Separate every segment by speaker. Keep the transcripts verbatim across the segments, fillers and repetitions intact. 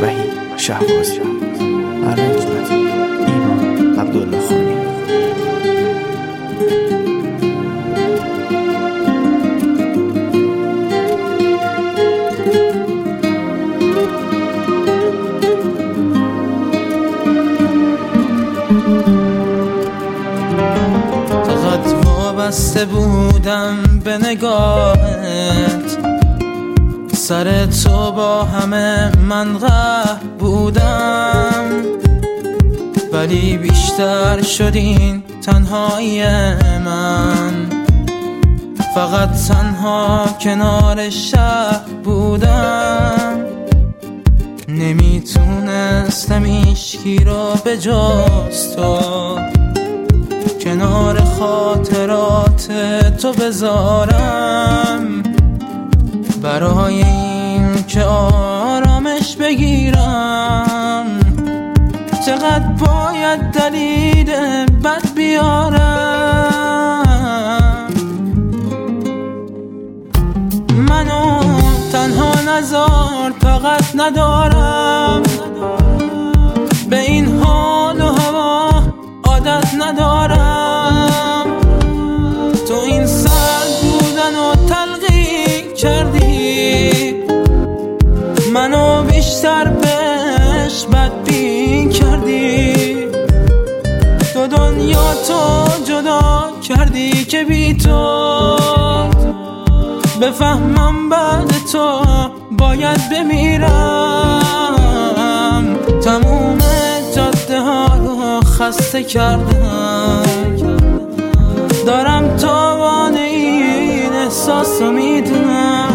Speaker 1: وحید شهبازی، ارنجمت ایمان عبدالله خانی.
Speaker 2: فقط وابسته بودم به نگاهت، سر تو با همه من قهر بودم، ولی بیشتر شد این تنهایی من. فقط تنها کنار شهر بودم، نمیتونستم هیچکی رو به جز تو کنار خاطرات تو بذارم، برای این که آرامش بگیرم. چقدر باید دلیل بد بیارم، منو تنها نذار، فقط ندارم به این حال و هوا عادت ندارم. تو این سرد بودن و تلقی کردی، منو بیشتر بهش بدبین کردی. تو دنیا تو جدا کردی که بی تو بفهمم بعد تو باید بمیرم. تموم جاده ها رو خسته کردم، دارم تاوان این احساس رو میدونم.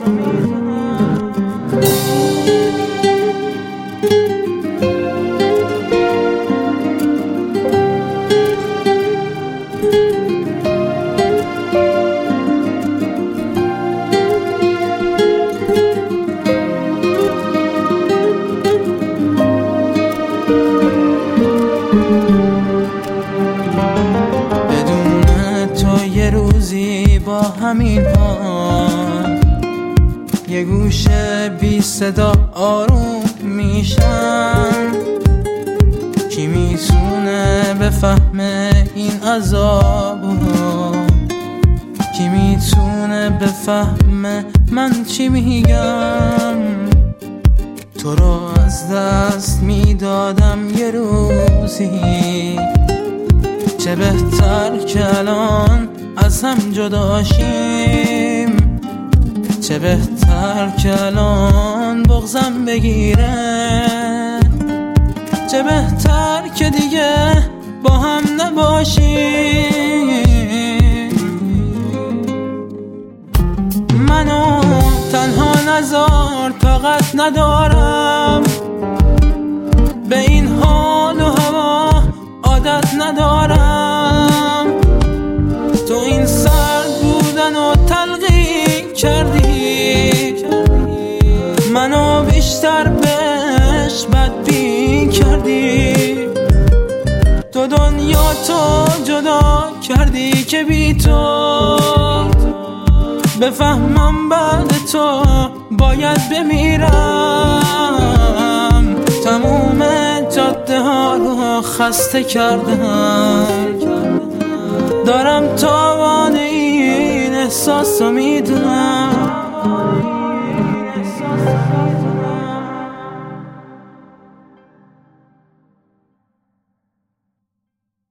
Speaker 2: با همین حال یه گوشه بی صدا آروم میشم. کی میتونه بفهمه این عذابو؟ کی میتونه بفهمه من چی میگم؟ تو رو از دست میدادم یه روزی، چه بهتر که الان از هم جدا شیم. چه بهتر که الان بغضم بگیره، چه بهتر که دیگه با هم نباشیم. منو تنها نذار، فقط ندارم به این حال و هوا عادت ندارم. تو این سرد بودن و تلقی کردی، منو بیشتر بهش بدبین کردی. تو دنیا تو جدا کردی که بی تو بفهمم بعد تو باید بمیرم. تموم جاده ها رو خسته کردم، دارم تاوان این احساس رو میدونم.